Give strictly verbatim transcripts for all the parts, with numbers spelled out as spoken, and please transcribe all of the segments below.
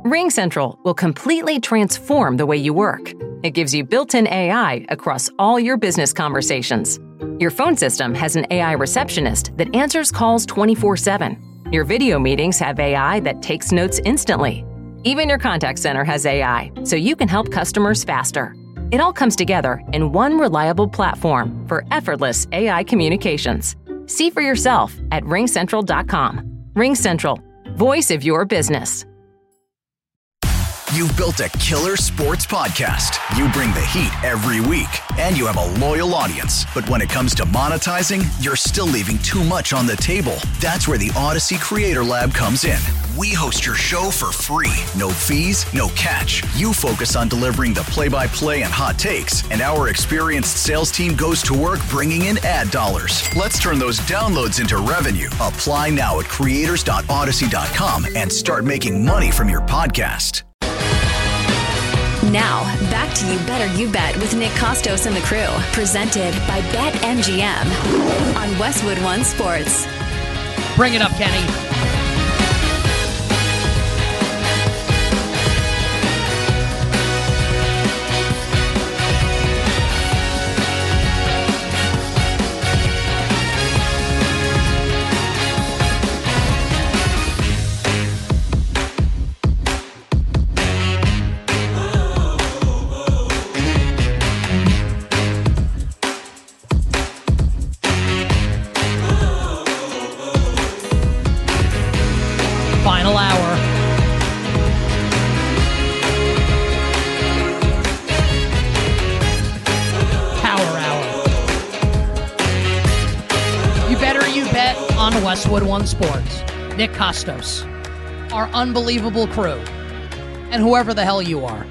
RingCentral will completely transform the way you work. It gives you built-in A I across all your business conversations. Your phone system has an A I receptionist that answers calls twenty-four seven. Your video meetings have A I that takes notes instantly. Even your contact center has A I, so you can help customers faster. It all comes together in one reliable platform for effortless A I communications. See for yourself at ring central dot com. RingCentral, voice of your business. You've built a killer sports podcast. You bring the heat every week, and you have a loyal audience. But when it comes to monetizing, you're still leaving too much on the table. That's where the Odyssey Creator Lab comes in. We host your show for free. No fees, no catch. You focus on delivering the play-by-play and hot takes, and our experienced sales team goes to work bringing in ad dollars. Let's turn those downloads into revenue. Apply now at creators dot odyssey dot com and start making money from your podcast. Now, back to You Better You Bet with Nick Costos and the crew, presented by BetMGM on Westwood One Sports. Bring it up, Kenny. Final hour. Power hour. You better you bet on Westwood One Sports. Nick Costos, our unbelievable crew, and whoever the hell you are.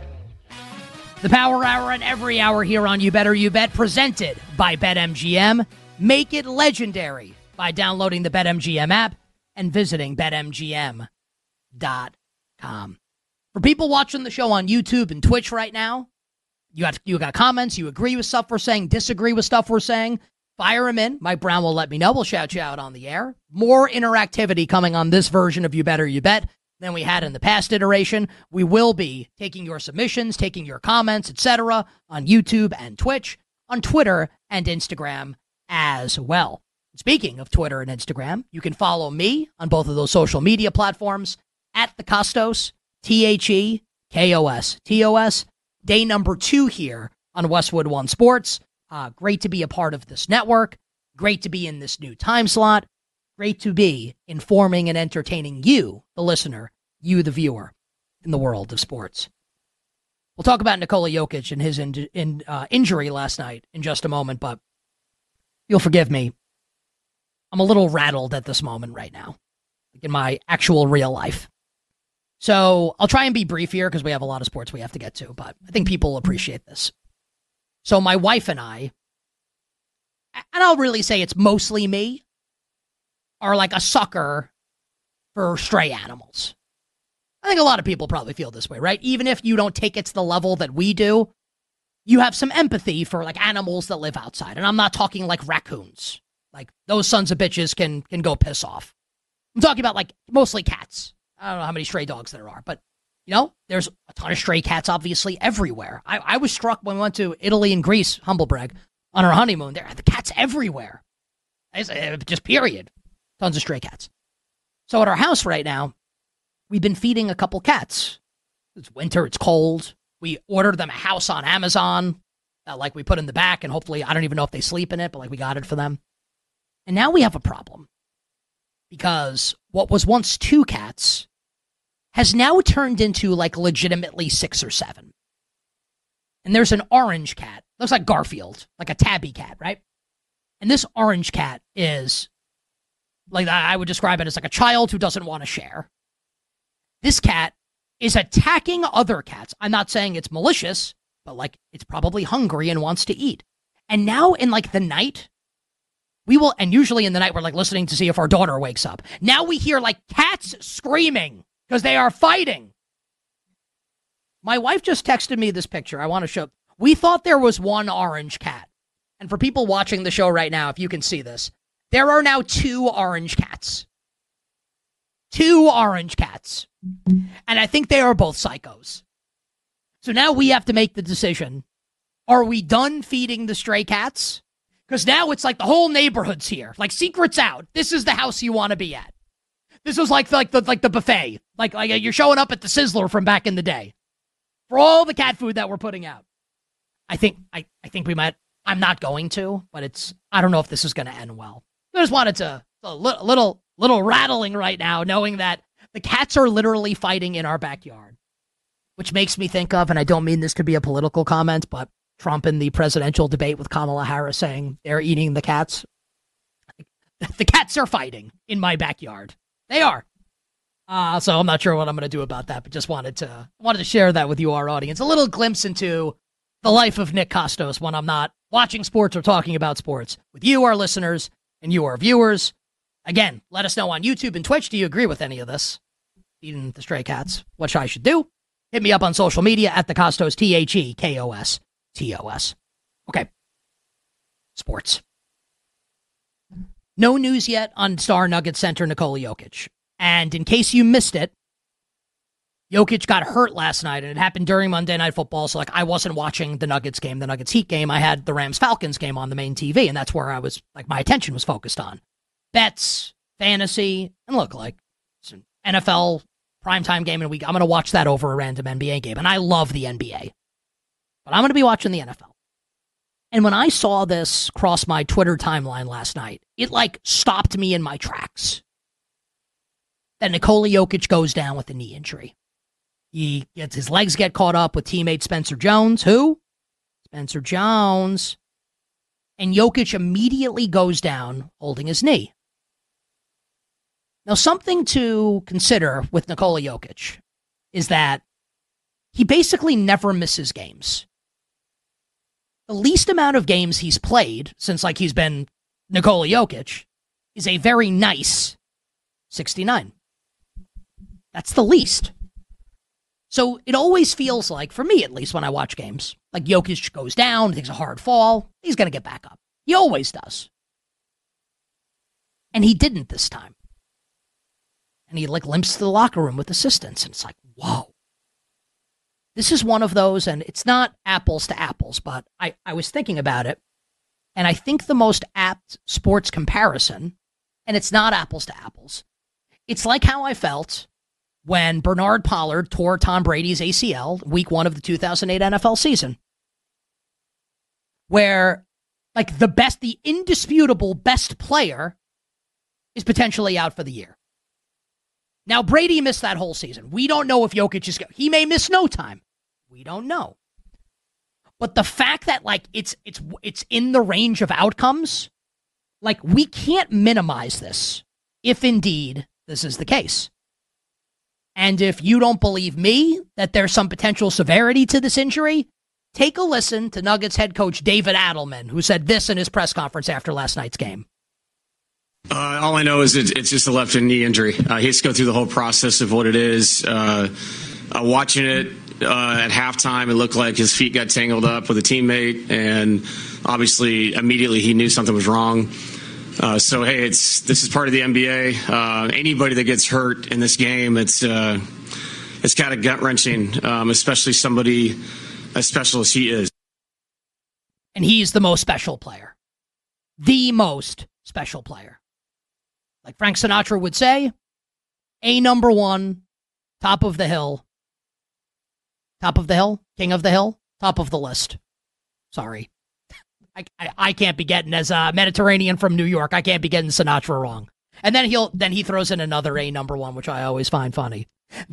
The Power Hour and every hour here on You Better You Bet, presented by BetMGM. Make it legendary by downloading the BetMGM app and visiting bet M G M dot com. For people watching the show on YouTube and Twitch right now, you got you got comments, you agree with stuff we're saying, disagree with stuff we're saying, fire them in. Mike Brown will let me know. We'll shout you out on the air. More interactivity coming on this version of You Better You Bet than we had in the past iteration. We will be taking your submissions, taking your comments, et cetera on YouTube and Twitch, on Twitter and Instagram as well. Speaking of Twitter and Instagram, you can follow me on both of those social media platforms at the Costos, T H E K O S T O S. Day number two here on Westwood One Sports. Uh, great to be a part of this network. Great to be in this new time slot. Great to be informing and entertaining you, the listener, you, the viewer, in the world of sports. We'll talk about Nikola Jokic and his in, in, uh, injury last night in just a moment, but you'll forgive me. I'm a little rattled at this moment right now, like in my actual real life. So I'll try and be brief here because we have a lot of sports we have to get to, but I think people will appreciate this. So my wife and I, and I'll really say it's mostly me, are like a sucker for stray animals. I think a lot of people probably feel this way, right? Even if you don't take it to the level that we do, you have some empathy for like animals that live outside. And I'm not talking like raccoons. Like, those sons of bitches can can go piss off. I'm talking about, like, mostly cats. I don't know how many stray dogs there are, but, you know, there's a ton of stray cats, obviously, everywhere. I, I was struck when we went to Italy and Greece, humble brag, on our honeymoon. There are the cats everywhere. It's, uh, just period. Tons of stray cats. So at our house right now, we've been feeding a couple cats. It's winter, it's cold. We ordered them a house on Amazon that, like, we put in the back, and hopefully, I don't even know if they sleep in it, but, like, we got it for them. And now we have a problem because what was once two cats has now turned into like legitimately six or seven. And there's an orange cat. Looks like Garfield, like a tabby cat, right? And this orange cat is like, I would describe it as like a child who doesn't want to share. This cat is attacking other cats. I'm not saying it's malicious, but like it's probably hungry and wants to eat. And now in like the night, we will, and usually in the night, we're like listening to see if our daughter wakes up. Now we hear like cats screaming because they are fighting. My wife just texted me this picture. I want to show. We thought there was one orange cat. And for people watching the show right now, if you can see this, there are now two orange cats. Two orange cats. And I think they are both psychos. So now we have to make the decision. Are we done feeding the stray cats? Because now it's like the whole neighborhood's here. Like, secret's out. This is the house you want to be at. This was like, like, the, like the buffet. Like, like you're showing up at the Sizzler from back in the day. For all the cat food that we're putting out. I think I, I think we might. I'm not going to, but it's. I don't know if this is going to end well. I just wanted to a little, little little rattling right now, knowing that the cats are literally fighting in our backyard, which makes me think of, and I don't mean this to be a political comment, but Trump in the presidential debate with Kamala Harris saying they're eating the cats. The cats are fighting in my backyard. They are. Uh, so I'm not sure what I'm going to do about that, but just wanted to wanted to share that with you, our audience. A little glimpse into the life of Nick Kostos when I'm not watching sports or talking about sports with you, our listeners, and you, our viewers. Again, let us know on YouTube and Twitch. Do you agree with any of this? Eating the stray cats, what I should do? Hit me up on social media at the Kostos, T H E K O S T O S. Okay. Sports. No news yet on star Nuggets center Nikola Jokic. And in case you missed it, Jokic got hurt last night, and it happened during Monday Night Football, so like I wasn't watching the Nuggets game, the Nuggets Heat game. I had the Rams-Falcons game on the main T V, and that's where I was, like, my attention was focused on. Bets, fantasy, and look, like, it's an N F L primetime game in a week. I'm going to watch that over a random N B A game, and I love the N B A. But I'm going to be watching the N F L. And when I saw this cross my Twitter timeline last night, it, like, stopped me in my tracks. That Nikola Jokic goes down with a knee injury. He gets his legs get caught up with teammate Spencer Jones. Who? Spencer Jones. And Jokic immediately goes down holding his knee. Now, something to consider with Nikola Jokic is that he basically never misses games. The least amount of games he's played since, like, he's been Nikola Jokic is a very nice sixty-nine. That's the least. So it always feels like, for me at least when I watch games, like Jokic goes down, takes a hard fall, he's going to get back up. He always does. And he didn't this time. And he like limps to the locker room with assistants, and it's like, whoa. This is one of those, and it's not apples to apples, but I, I was thinking about it, and I think the most apt sports comparison, and it's not apples to apples, it's like how I felt when Bernard Pollard tore Tom Brady's A C L week one of the two thousand eight N F L season. Where, like, the best, the indisputable best player is potentially out for the year. Now, Brady missed that whole season. We don't know if Jokic is, he may miss no time. We don't know. But the fact that, like, it's it's it's in the range of outcomes, like, we can't minimize this if indeed this is the case. And if you don't believe me that there's some potential severity to this injury, take a listen to Nuggets head coach David Adelman, who said this in his press conference after last night's game. Uh, all I know is it, it's just a left knee injury. Uh, he has to go through the whole process of what it is. Uh, uh, watching it uh, at halftime, it looked like his feet got tangled up with a teammate, and obviously immediately he knew something was wrong. Uh, so, hey, it's this is part of the N B A. Uh, anybody that gets hurt in this game, it's uh, it's kind of gut-wrenching, um, especially somebody as special as he is. And he's the most special player. The most special player. Like Frank Sinatra would say, a number one, top of the hill. Top of the hill? King of the hill? Top of the list. Sorry. I, I, I can't be getting, as a Mediterranean from New York, I can't be getting Sinatra wrong. And then he'll then he throws in another A number one, which I always find funny.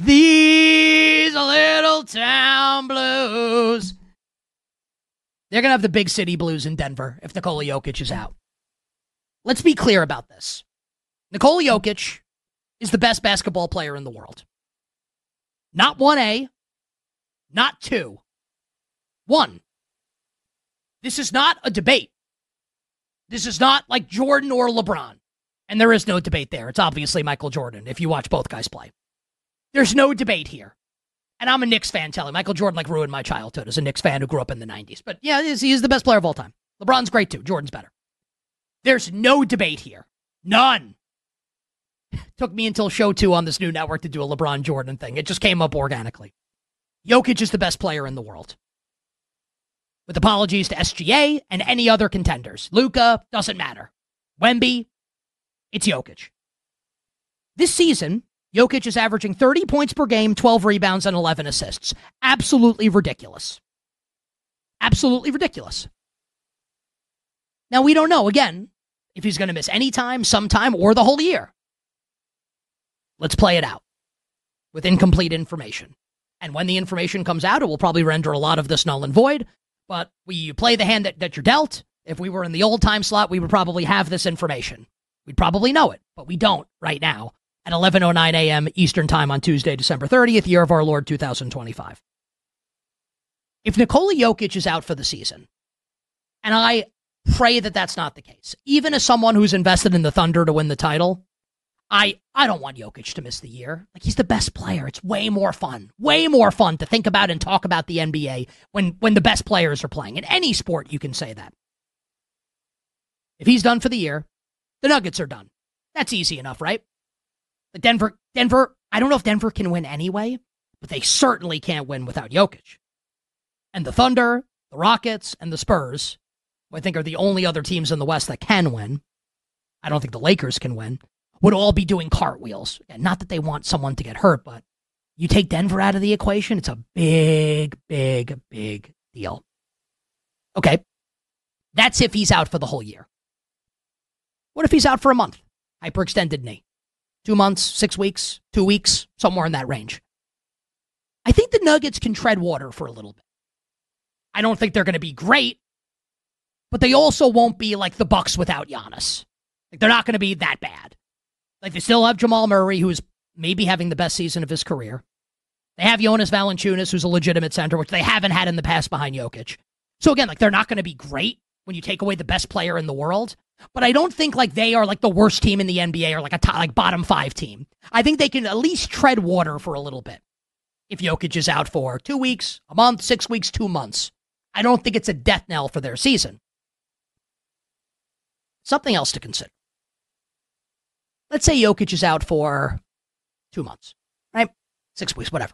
These little town blues. They're going to have the big city blues in Denver if Nikola Jokic is out. Let's be clear about this. Nikola Jokic is the best basketball player in the world. Not one A, not two. One. This is not a debate. This is not like Jordan or LeBron. And there is no debate there. It's obviously Michael Jordan if you watch both guys play. There's no debate here. And I'm a Knicks fan telling Michael Jordan like ruined my childhood as a Knicks fan who grew up in the nineties. But yeah, he is the best player of all time. LeBron's great too. Jordan's better. There's no debate here. None. Took me until show two on this new network to do a LeBron Jordan thing. It just came up organically. Jokic is the best player in the world. With apologies to S G A and any other contenders. Luka, doesn't matter. Wemby, it's Jokic. This season, Jokic is averaging thirty points per game, twelve rebounds, and eleven assists. Absolutely ridiculous. Absolutely ridiculous. Now, we don't know, again, if he's going to miss any time, sometime, or the whole year. Let's play it out with incomplete information. And when the information comes out, it will probably render a lot of this null and void. But we play the hand that, that you're dealt. If we were in the old time slot, we would probably have this information. We'd probably know it, but we don't right now at eleven oh nine a.m. Eastern Time on Tuesday, December thirtieth, year of our Lord two thousand twenty-five. If Nikola Jokic is out for the season, and I pray that that's not the case, even as someone who's invested in the Thunder to win the title, I, I don't want Jokic to miss the year. Like, he's the best player. It's way more fun, way more fun to think about and talk about the N B A when, when the best players are playing. In any sport, you can say that. If he's done for the year, the Nuggets are done. That's easy enough, right? But Denver, Denver, I don't know if Denver can win anyway, but they certainly can't win without Jokic. And the Thunder, the Rockets, and the Spurs, who I think are the only other teams in the West that can win, I don't think the Lakers can win, would all be doing cartwheels. And not that they want someone to get hurt, but you take Denver out of the equation, it's a big, big, big deal. Okay, that's if he's out for the whole year. What if he's out for a month? Hyperextended knee. Two months, six weeks, two weeks, somewhere in that range. I think the Nuggets can tread water for a little bit. I don't think they're going to be great, but they also won't be like the Bucks without Giannis. Like, they're not going to be that bad. Like, they still have Jamal Murray, who's maybe having the best season of his career. They have Jonas Valanciunas, who's a legitimate center, which they haven't had in the past behind Jokic. So again, like, they're not going to be great when you take away the best player in the world. But I don't think like they are like the worst team in the N B A or like a top, like bottom five team. I think they can at least tread water for a little bit. If Jokic is out for two weeks, a month, six weeks, two months, I don't think it's a death knell for their season. Something else to consider. Let's say Jokic is out for two months, right? Six weeks, whatever.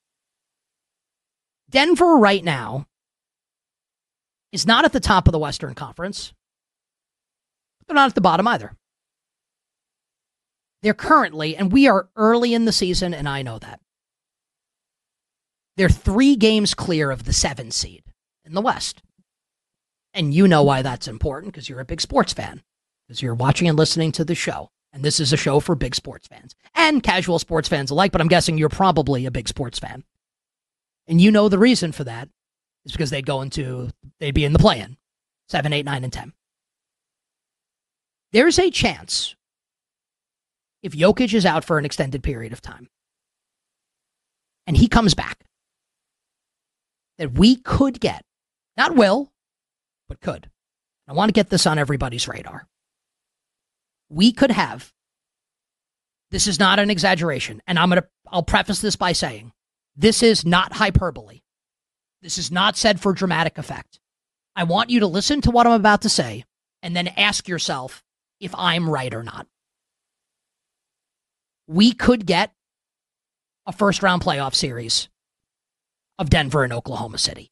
Denver right now is not at the top of the Western Conference. They're not at the bottom either. They're currently, and we are early in the season, and I know that, they're three games clear of the seven seed in the West. And you know why that's important, because you're a big sports fan, because you're watching and listening to the show. And this is a show for big sports fans and casual sports fans alike, but I'm guessing you're probably a big sports fan. And you know the reason for that is because they'd go into, they'd be in the play-in, seven, eight, nine, and ten. There's a chance, if Jokic is out for an extended period of time, and he comes back, that we could get, not will, but could. I want to get this on everybody's radar. We could have, this is not an exaggeration, and I'm going to, I'll preface this by saying, this is not hyperbole. This is not said for dramatic effect. I want you to listen to what I'm about to say, and then ask yourself if I'm right or not. We could get a first-round playoff series of Denver and Oklahoma City.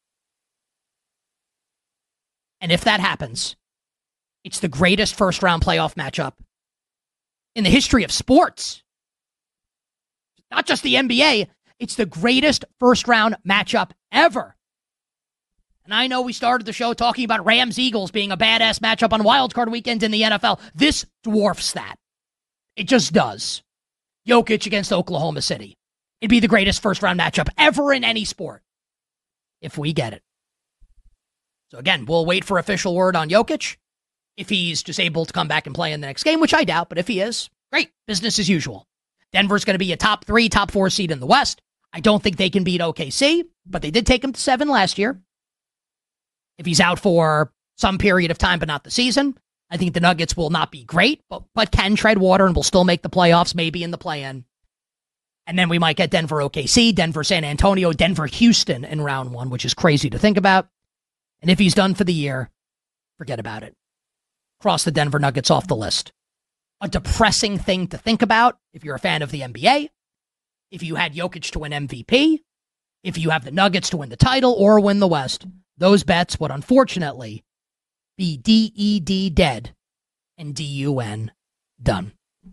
And if that happens, it's the greatest first-round playoff matchup in the history of sports. Not just the N B A, it's the greatest first-round matchup ever. And I know we started the show talking about Rams-Eagles being a badass matchup on wildcard weekend in the N F L. This dwarfs that. It just does. Jokic against Oklahoma City. It'd be the greatest first-round matchup ever in any sport, if we get it. So again, we'll wait for official word on Jokic. If he's just able to come back and play in the next game, which I doubt, but if he is, great. Business as usual. Denver's going to be a top three, top four seed in the West. I don't think they can beat O K C, but they did take him to seven last year. If he's out for some period of time, but not the season, I think the Nuggets will not be great, but, but can tread water and will still make the playoffs, maybe in the play-in. And then we might get Denver O K C, Denver San Antonio, Denver Houston in round one, which is crazy to think about. And if he's done for the year, forget about it. Cross the Denver Nuggets off the list. a depressing thing to think about if you're a fan of the N B A, if you had Jokic to win M V P, if you have the Nuggets to win the title or win the West. Those bets would unfortunately be D E D dead and D U N done.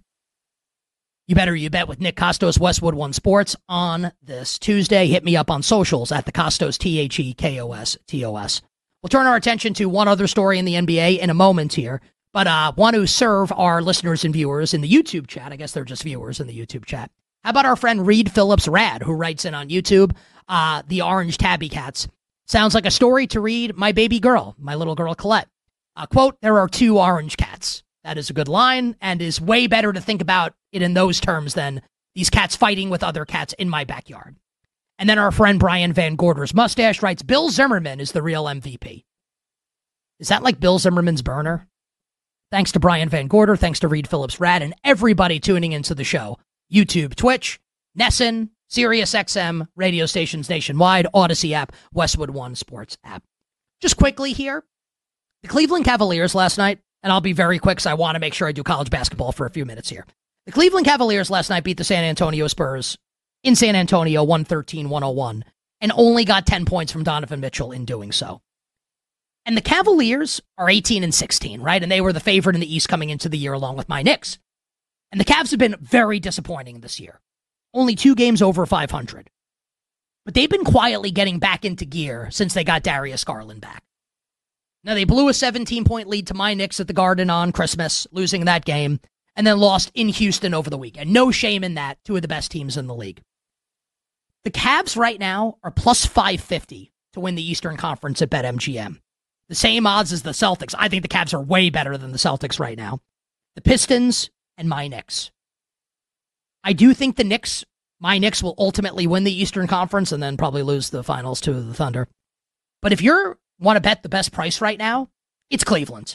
You better you bet with Nick Kostos, Westwood One Sports on this Tuesday. Hit me up on socials at the Kostos, T H E K O S T O S. We'll turn our attention to one other story in the N B A in a moment here, but uh, want to serve our listeners and viewers in the YouTube chat. I guess they're just viewers in the YouTube chat. How about our friend Reed Phillips Rad, who writes in on YouTube, uh, the Orange Tabby Cats. Sounds like a story to read my baby girl, my little girl Colette. Uh, quote, there are two orange cats. That is a good line and is way better to think about it in those terms than these cats fighting with other cats in my backyard. And then our friend Brian Van Gorder's mustache writes, Bill Zimmerman is the real M V P. Is that like Bill Zimmerman's burner? Thanks to Brian Van Gorder, thanks to Reed Phillips Rad, and everybody tuning into the show. YouTube, Twitch, Nesson, Sirius X M, radio stations nationwide, Odyssey app, Westwood One Sports app. Just quickly here, the Cleveland Cavaliers last night, and I'll be very quick because I want to make sure I do college basketball for a few minutes here. The Cleveland Cavaliers last night beat the San Antonio Spurs in San Antonio one thirteen one oh one and only got ten points from Donovan Mitchell in doing so. And the Cavaliers are eighteen and sixteen, right? And they were the favorite in the East coming into the year along with my Knicks. And the Cavs have been very disappointing this year. Only two games over five hundred. But they've been quietly getting back into gear since they got Darius Garland back. Now, they blew a seventeen-point lead to my Knicks at the Garden on Christmas, losing that game, and then lost in Houston over the weekend. No shame in that, two of the best teams in the league. The Cavs right now are plus five fifty to win the Eastern Conference at BetMGM. The same odds as the Celtics. I think the Cavs are way better than the Celtics right now. The Pistons and my Knicks. I do think the Knicks, my Knicks will ultimately win the Eastern Conference and then probably lose the finals to the Thunder. But if you want to bet the best price right now, it's Cleveland.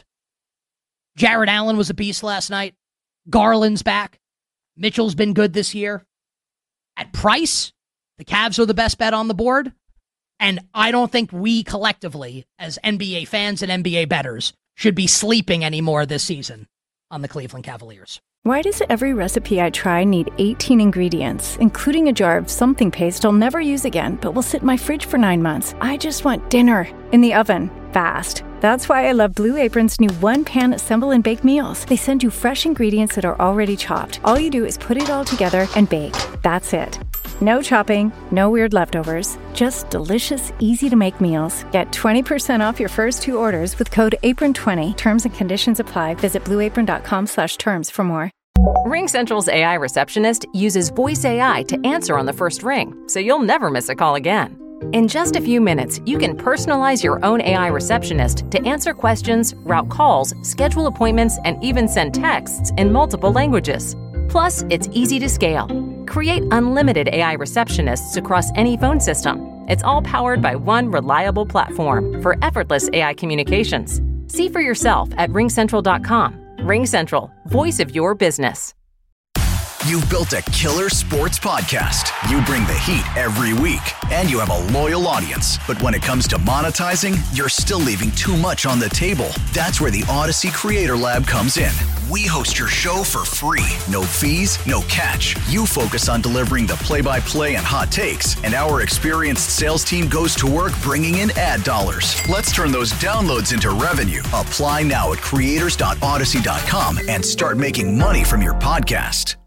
Jared Allen was a beast last night. Garland's back. Mitchell's been good this year. At price, the Cavs are the best bet on the board. And I don't think we collectively, as N B A fans and N B A bettors, should be sleeping anymore this season on the Cleveland Cavaliers. Why does every recipe I try need eighteen ingredients, including a jar of something paste I'll never use again, but will sit in my fridge for nine months? I just want dinner in the oven, fast. That's why I love Blue Apron's new one-pan assemble and bake meals. They send you fresh ingredients that are already chopped. All you do is put it all together and bake. That's it. No chopping, no weird leftovers, just delicious, easy-to-make meals. Get twenty percent off your first two orders with code apron twenty. Terms and conditions apply. Visit blueapron.com slash terms for more. RingCentral's A I receptionist uses voice A I to answer on the first ring, so you'll never miss a call again. In just a few minutes, you can personalize your own A I receptionist to answer questions, route calls, schedule appointments, and even send texts in multiple languages. Plus, it's easy to scale. Create unlimited A I receptionists across any phone system. It's all powered by one reliable platform for effortless A I communications. See for yourself at ring central dot com. RingCentral, voice of your business. You've built a killer sports podcast. You bring the heat every week, and you have a loyal audience. But when it comes to monetizing, you're still leaving too much on the table. That's where the Odyssey Creator Lab comes in. We host your show for free. No fees, no catch. You focus on delivering the play-by-play and hot takes, and our experienced sales team goes to work bringing in ad dollars. Let's turn those downloads into revenue. Apply now at creators dot odyssey dot com and start making money from your podcast.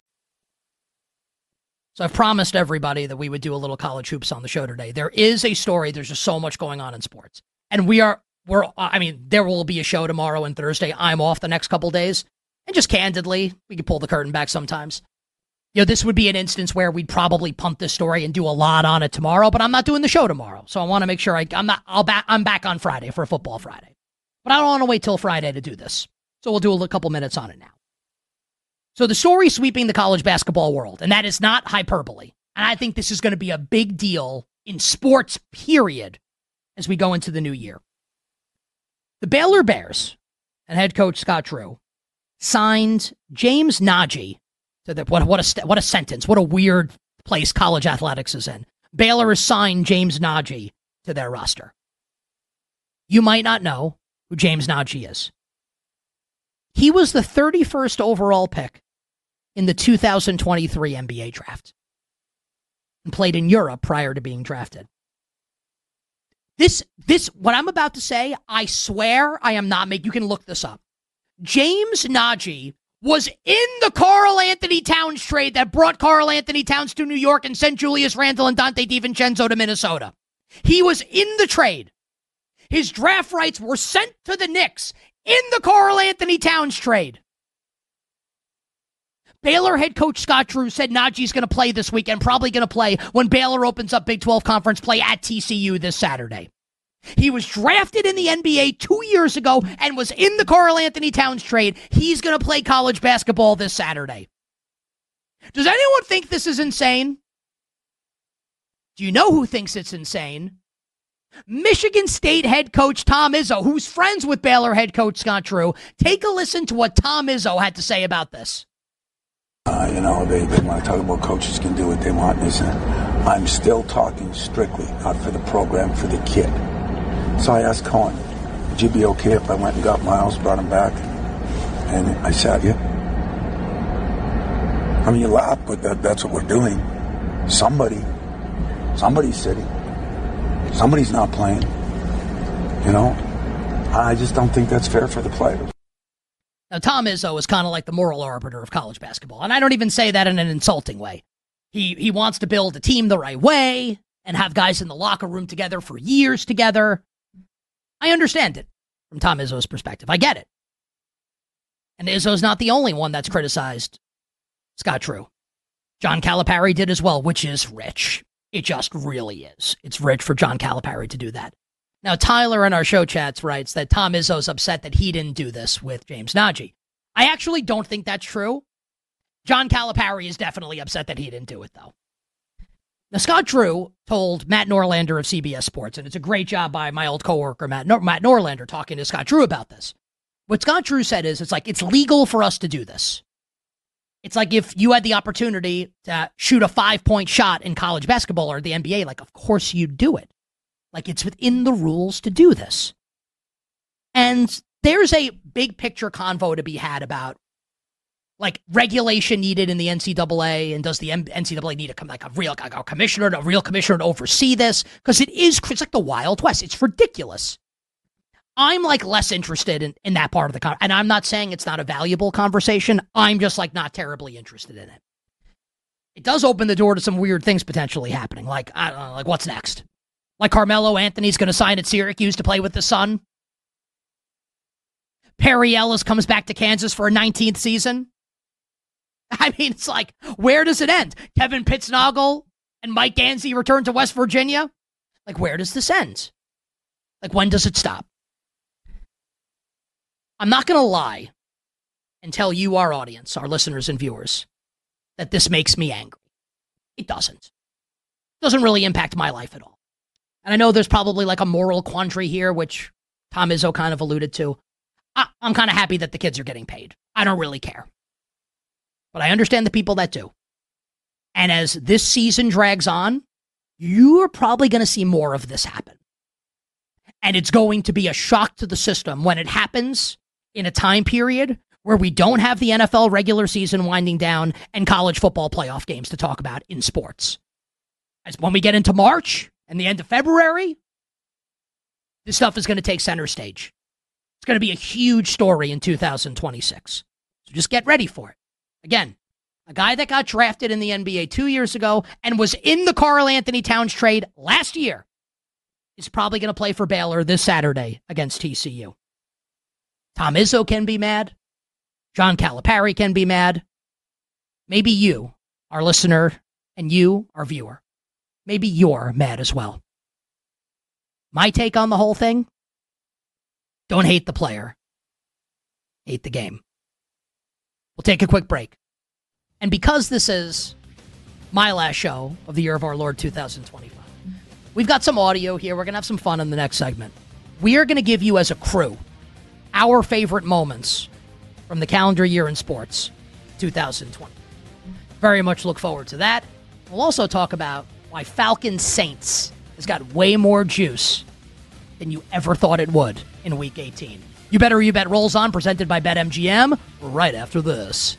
So I've promised everybody that we would do a little college hoops on the show today. There is a story. There's just so much going on in sports. And we are, we're, I mean, there will be a show tomorrow and Thursday. I'm off the next couple days. And just candidly, we can pull the curtain back sometimes. You know, this would be an instance where we'd probably punt this story and do a lot on it tomorrow, but I'm not doing the show tomorrow. So I want to make sure I, I'm not, I'll back, I'm back on Friday for a football Friday. But I don't want to wait till Friday to do this. So we'll do a couple minutes on it now. So the story sweeping the college basketball world, and that is not hyperbole. And I think this is going to be a big deal in sports, period, as we go into the new year. The Baylor Bears and head coach Scott Drew signed James Najee to the, what, what, a, what a sentence, what a weird place college athletics is in. Baylor has signed James Najee to their roster. You might not know who James Najee is. He was the thirty-first overall pick in the two thousand twenty-three N B A draft and played in Europe prior to being drafted. This, this, what I'm about to say, I swear I am not making, you can look this up. James Nagy was in the Karl Anthony Towns trade that brought Karl Anthony Towns to New York and sent Julius Randle and Dante DiVincenzo to Minnesota. He was in the trade. His draft rights were sent to the Knicks in the Karl Anthony Towns trade. Baylor head coach Scott Drew said Najee's going to play this weekend, probably going to play when Baylor opens up Big twelve conference play at T C U this Saturday. He was drafted in the N B A two years ago and was in the Karl Anthony Towns trade. He's going to play college basketball this Saturday. Does anyone think this is insane? Do you know who thinks it's insane? Michigan State head coach Tom Izzo, who's friends with Baylor head coach Scott Drew. Take a listen to what Tom Izzo had to say about this. Uh, you know, they, they want to talk about coaches can do what they want. Listen, I'm still talking strictly out for the program, for the kid. So I asked Cohen, would you be okay if I went and got Miles, brought him back? And I sat you. I mean, you laugh, but that, that's what we're doing. Somebody, somebody's sitting. Somebody's not playing. You know, I just don't think that's fair for the players. Now, Tom Izzo is kind of like the moral arbiter of college basketball, and I don't even say that in an insulting way. He he wants to build a team the right way and have guys in the locker room together for years together. I understand it from Tom Izzo's perspective. I get it. And Izzo's not the only one that's criticized Scott Drew. John Calipari did as well, which is rich. It just really is. It's rich for John Calipari to do that. Now, Tyler in our show chats writes that Tom Izzo's upset that he didn't do this with James Nagy. I actually don't think that's true. John Calipari is definitely upset that he didn't do it, though. Now, Scott Drew told Matt Norlander of C B S Sports, and it's a great job by my old coworker, Matt, Nor- Matt Norlander, talking to Scott Drew about this. What Scott Drew said is, it's like, it's legal for us to do this. It's like if you had the opportunity to shoot a five-point shot in college basketball or the N B A, like, of course you'd do it. Like, it's within the rules to do this. And there's a big picture convo to be had about, like, regulation needed in the N C double A, and does the N C double A need a, like, a real like a commissioner, a real commissioner to oversee this? Because it is, it's like the Wild West. It's ridiculous. I'm, like, less interested in, in that part of the conversation. And I'm not saying it's not a valuable conversation. I'm just, like, not terribly interested in it. It does open the door to some weird things potentially happening. Like, I don't know, like, what's next? Like Carmelo Anthony's going to sign at Syracuse to play with the Sun? Perry Ellis comes back to Kansas for a nineteenth season? I mean, it's like, where does it end? Kevin Pittsnoggle and Mike Gansey return to West Virginia? Like, where does this end? Like, when does it stop? I'm not going to lie and tell you, our audience, our listeners and viewers, that this makes me angry. It doesn't. It doesn't really impact my life at all. And I know there's probably like a moral quandary here, which Tom Izzo kind of alluded to. I, I'm kind of happy that the kids are getting paid. I don't really care. But I understand the people that do. And as this season drags on, you are probably going to see more of this happen. And it's going to be a shock to the system when it happens in a time period where we don't have the N F L regular season winding down and college football playoff games to talk about in sports. As when we get into March and the end of February, this stuff is going to take center stage. It's going to be a huge story in two thousand twenty-six. So just get ready for it. Again, a guy that got drafted in the N B A two years ago and was in the Karl Anthony Towns trade last year is probably going to play for Baylor this Saturday against T C U. Tom Izzo can be mad. John Calipari can be mad. Maybe you, our listener, and you, our viewer, maybe you're mad as well. My take on the whole thing? Don't hate the player. Hate the game. We'll take a quick break. And because this is my last show of the year of our Lord two thousand twenty-five, we've got some audio here. We're going to have some fun in the next segment. We are going to give you as a crew our favorite moments from the calendar year in sports, two thousand twenty. Very much look forward to that. We'll also talk about why Falcons Saints has got way more juice than you ever thought it would in Week eighteen. You Bet or You Bet rolls on, presented by BetMGM, right after this.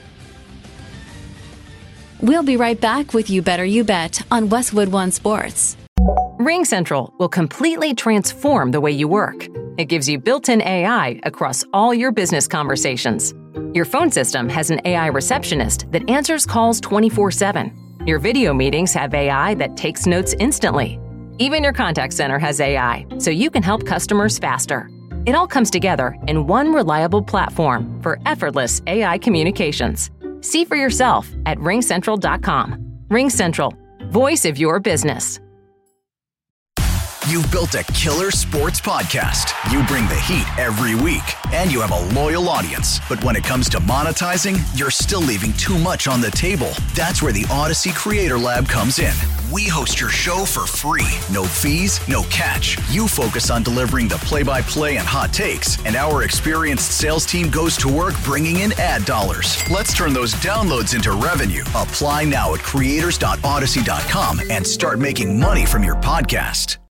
We'll be right back with You Bet or You Bet on Westwood One Sports. RingCentral will completely transform the way you work. It gives you built-in A I across all your business conversations. Your phone system has an A I receptionist that answers calls twenty-four seven. Your video meetings have A I that takes notes instantly. Even your contact center has A I, so you can help customers faster. It all comes together in one reliable platform for effortless A I communications. See for yourself at ring central dot com. RingCentral, voice of your business. You've built a killer sports podcast. You bring the heat every week, and you have a loyal audience. But when it comes to monetizing, you're still leaving too much on the table. That's where the Odyssey Creator Lab comes in. We host your show for free. No fees, no catch. You focus on delivering the play-by-play and hot takes, and our experienced sales team goes to work bringing in ad dollars. Let's turn those downloads into revenue. Apply now at creators dot odyssey dot com and start making money from your podcast.